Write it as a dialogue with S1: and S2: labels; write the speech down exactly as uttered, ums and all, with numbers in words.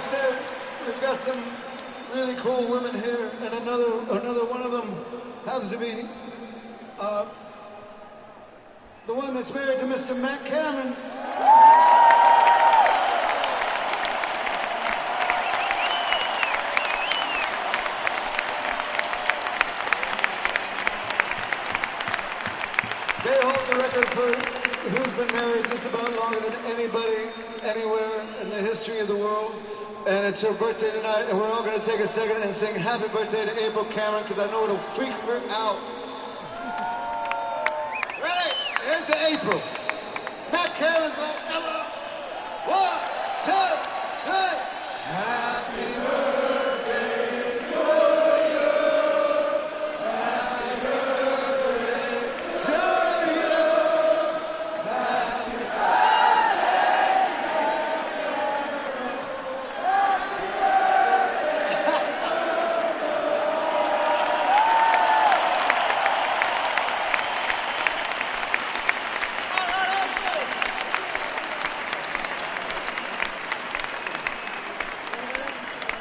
S1: said, we've got some really cool women here, and another another one of them happens to be uh, the one that's married to Mister Matt Cameron. They hold the record for who's been married just about longer than anybody anywhere in the history of the world. And it's her birthday tonight, and we're all going to take a second and sing happy birthday to April Cameron, because I know it'll freak her out. Ready? Here's the April. Matt Cameron's like, hello. One, two.